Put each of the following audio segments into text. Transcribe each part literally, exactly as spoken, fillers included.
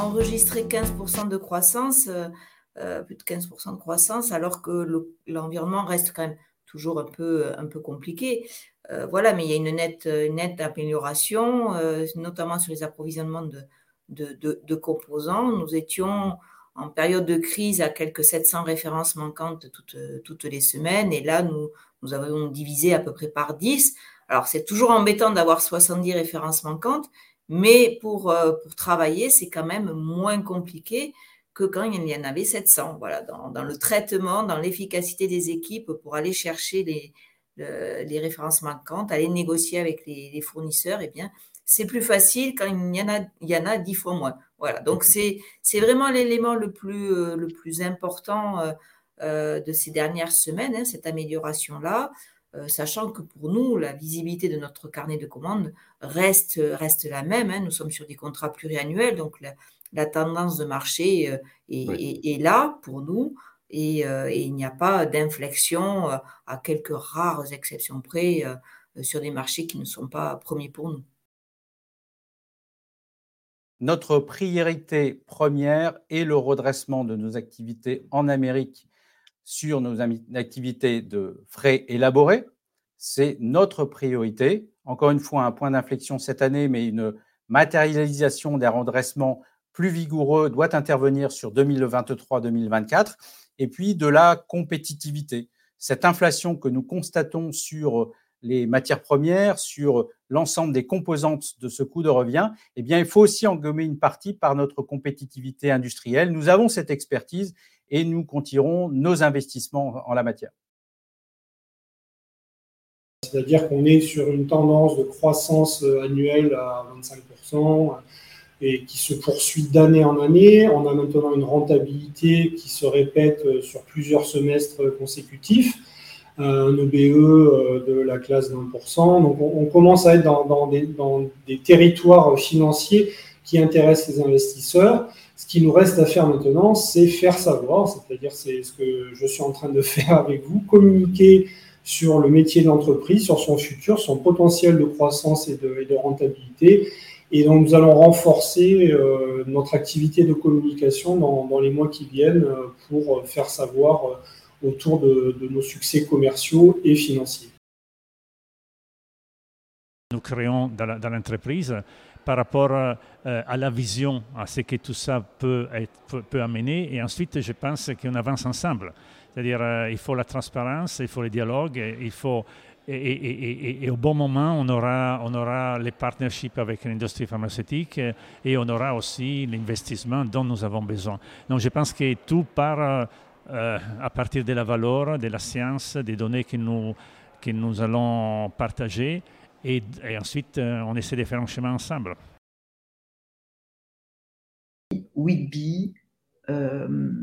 enregistré quinze pour cent de croissance, euh, euh, plus de quinze pour cent de croissance, alors que le- l'environnement reste quand même toujours un peu, un peu compliqué. Euh, voilà, mais il y a une nette, une nette amélioration, euh, notamment sur les approvisionnements de, de, de, de composants. Nous étions en période de crise à quelques sept cents références manquantes toutes, toutes les semaines, et là, nous, nous avons divisé à peu près par dix. Alors, c'est toujours embêtant d'avoir soixante-dix références manquantes, mais pour, euh, pour travailler, c'est quand même moins compliqué que quand il y en avait sept cents. Voilà, dans, dans le traitement, dans l'efficacité des équipes pour aller chercher les, le, les références manquantes, aller négocier avec les, les fournisseurs, eh bien, c'est plus facile quand il y en a, il y en a dix fois moins. Voilà, donc c'est, c'est vraiment l'élément le plus, euh, le plus important euh, euh, de ces dernières semaines, hein, cette amélioration-là. Euh, sachant que pour nous, la visibilité de notre carnet de commandes reste, reste la même. Hein. Nous sommes sur des contrats pluriannuels, donc la, la tendance de marché euh, est, Oui. est, est là pour nous et, euh, et il n'y a pas d'inflexion euh, à quelques rares exceptions près euh, sur des marchés qui ne sont pas premiers pour nous. Notre priorité première est le redressement de nos activités en Amérique sur nos activités de frais élaborés. C'est notre priorité. Encore une fois, un point d'inflexion cette année, mais une matérialisation d'un redressement plus vigoureux doit intervenir sur deux mille vingt-trois deux mille vingt-quatre. Et puis de la compétitivité. Cette inflation que nous constatons sur les matières premières, sur l'ensemble des composantes de ce coût de revient, eh bien, il faut aussi engommer une partie par notre compétitivité industrielle. Nous avons cette expertise et nous continuerons nos investissements en la matière. C'est-à-dire qu'on est sur une tendance de croissance annuelle à vingt-cinq pour cent et qui se poursuit d'année en année. On a maintenant une rentabilité qui se répète sur plusieurs semestres consécutifs, un E B E de la classe d'un pour cent. Donc on, on commence à être dans, dans, des, dans des territoires financiers qui intéressent les investisseurs. Ce qui nous reste à faire maintenant, c'est faire savoir, c'est-à-dire c'est ce que je suis en train de faire avec vous, communiquer sur le métier de l'entreprise, sur son futur, son potentiel de croissance et de, et de rentabilité. Et donc, nous allons renforcer euh, notre activité de communication dans, dans les mois qui viennent euh, pour faire savoir euh, autour de, de nos succès commerciaux et financiers. Nous créons dans, dans l'entreprise par rapport euh, à la vision, à ce que tout ça peut, être, peut, peut amener. Et ensuite, je pense qu'on avance ensemble. C'est-à-dire, euh, il faut la transparence, il faut le dialogue, il faut... Et, et, et, et au bon moment, on aura, on aura les partnerships avec l'industrie pharmaceutique et on aura aussi l'investissement dont nous avons besoin. Donc je pense que tout part euh, à partir de la valeur, de la science, des données que nous, que nous allons partager et, et ensuite on essaie de faire un chemin ensemble. Whitby euh,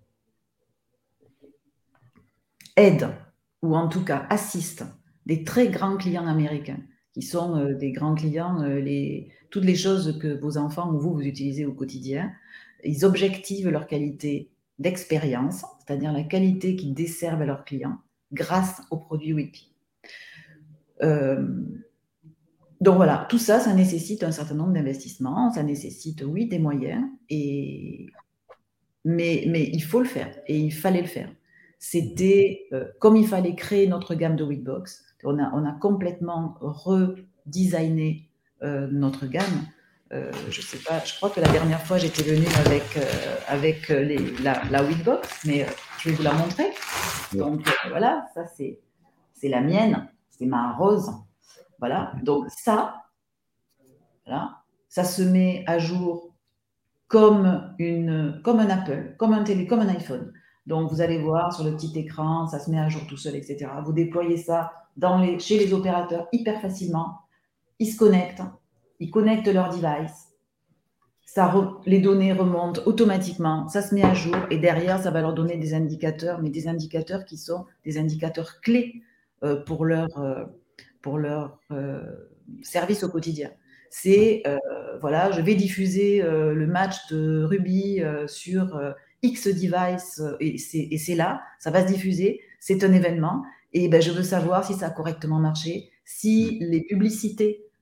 aide, ou en tout cas assiste, des très grands clients américains, qui sont euh, des grands clients, euh, les, toutes les choses que vos enfants ou vous, vous utilisez au quotidien, ils objectivent leur qualité d'expérience, c'est-à-dire la qualité qu'ils desservent à leurs clients, grâce aux produits Whitby. Euh, donc voilà, tout ça, ça nécessite un certain nombre d'investissements, ça nécessite, oui, des moyens, et... mais, mais il faut le faire, et il fallait le faire. C'était euh, comme il fallait créer notre gamme de Whitbox. On a, on a complètement redesigné euh, notre gamme. Euh, je sais pas, je crois que la dernière fois j'étais venue avec, euh, avec les, la, la Whitbox, mais euh, je vais vous la montrer. Donc euh, voilà, ça c'est, c'est la mienne, c'est ma rose. Voilà, donc ça, voilà, ça se met à jour comme, une, comme un Apple, comme un télé, comme un iPhone. Donc, vous allez voir sur le petit écran, ça se met à jour tout seul, et cetera. Vous déployez ça dans les, chez les opérateurs hyper facilement. Ils se connectent, ils connectent leur device. Ça re, les données remontent automatiquement, ça se met à jour et derrière, ça va leur donner des indicateurs, mais des indicateurs qui sont des indicateurs clés euh, pour leur, euh, pour leur euh, service au quotidien. C'est, euh, voilà, je vais diffuser euh, le match de rugby euh, sur euh, X device euh, et, c'est, et c'est là, ça va se diffuser, c'est un événement et ben, je veux savoir si ça a correctement marché, si les publicités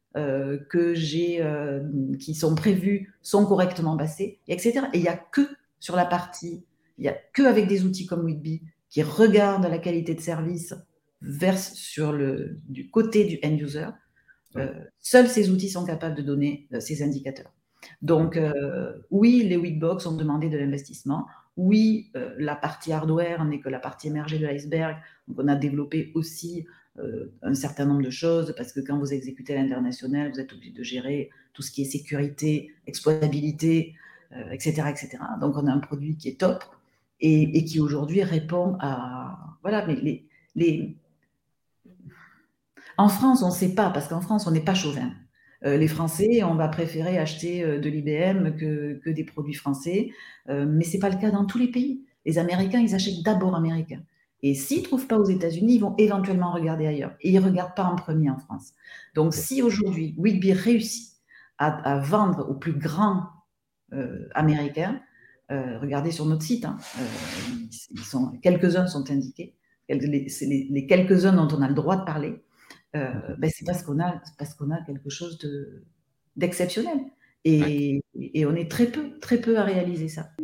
euh, que j'ai, euh, qui sont prévus sont correctement passés, et cetera. Et il n'y a que sur la partie, il n'y a que avec des outils comme Whitby qui regardent la qualité de service verse sur le, du côté du end user. Euh, seuls ces outils sont capables de donner euh, ces indicateurs. Donc, euh, oui, les Whitbox ont demandé de l'investissement. Oui, euh, la partie hardware n'est que la partie émergée de l'iceberg. Donc, on a développé aussi euh, un certain nombre de choses parce que quand vous exécutez à l'international, vous êtes obligé de gérer tout ce qui est sécurité, exploitabilité, euh, et cetera, et cetera. Donc, on a un produit qui est top et, et qui aujourd'hui répond à... Voilà, mais les... les en France, on ne sait pas, parce qu'en France, on n'est pas chauvin. Euh, les Français, on va préférer acheter euh, de l'I B M que, que des produits français, euh, mais ce n'est pas le cas dans tous les pays. Les Américains, ils achètent d'abord américain. Et s'ils ne trouvent pas aux États-Unis, ils vont éventuellement regarder ailleurs. Et ils ne regardent pas en premier en France. Donc, si aujourd'hui, Whitby réussit à, à vendre aux plus grands euh, américains, euh, regardez sur notre site, hein, euh, ils sont, quelques-uns sont indiqués, les, les, les quelques-uns dont on a le droit de parler. Euh, ben c'est parce qu'on a, parce qu'on a quelque chose de, d'exceptionnel. Et, ouais. et on est très peu, très peu à réaliser ça.